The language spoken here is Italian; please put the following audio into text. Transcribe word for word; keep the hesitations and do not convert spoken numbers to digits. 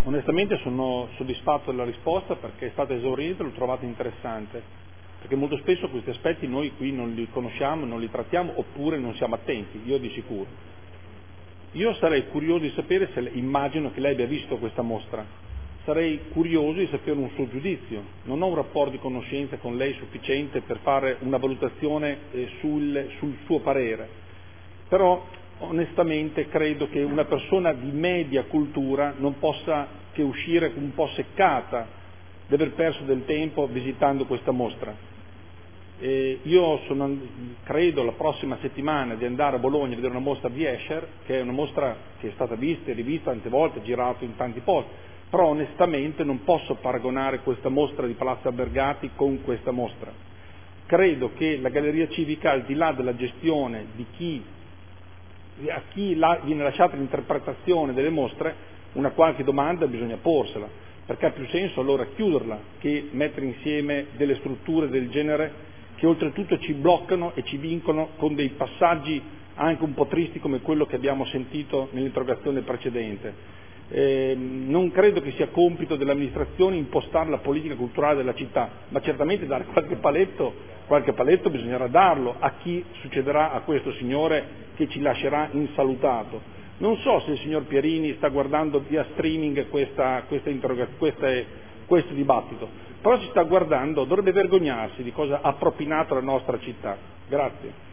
Onestamente sono soddisfatto della risposta perché è stata esauriente e l'ho trovata interessante, perché molto spesso questi aspetti noi qui non li conosciamo, non li trattiamo oppure non siamo attenti, io di sicuro. Io sarei curioso di sapere se, immagino che lei abbia visto questa mostra, sarei curioso di sapere un suo giudizio, non ho un rapporto di conoscenza con lei sufficiente per fare una valutazione eh, sul, sul suo parere, però onestamente credo che una persona di media cultura non possa che uscire un po' seccata di aver perso del tempo visitando questa mostra. E io sono, credo la prossima settimana di andare a Bologna a vedere una mostra di Escher, che è una mostra che è stata vista e rivista tante volte, girato in tanti posti, però onestamente non posso paragonare questa mostra di Palazzo Albergati con questa mostra. Credo che la Galleria Civica, al di là della gestione di chi a chi la, viene lasciata l'interpretazione delle mostre, una qualche domanda bisogna porsela, perché ha più senso allora chiuderla che mettere insieme delle strutture del genere che oltretutto ci bloccano e ci vincono con dei passaggi anche un po' tristi come quello che abbiamo sentito nell'interrogazione precedente. Eh, non credo che sia compito dell'amministrazione impostare la politica culturale della città, ma certamente dare qualche paletto, qualche paletto bisognerà darlo a chi succederà a questo signore che ci lascerà insalutato. Non so se il signor Pierini sta guardando via streaming questa, questa interroga- queste, questo dibattito, però si sta guardando, dovrebbe vergognarsi di cosa ha propinato la nostra città. Grazie.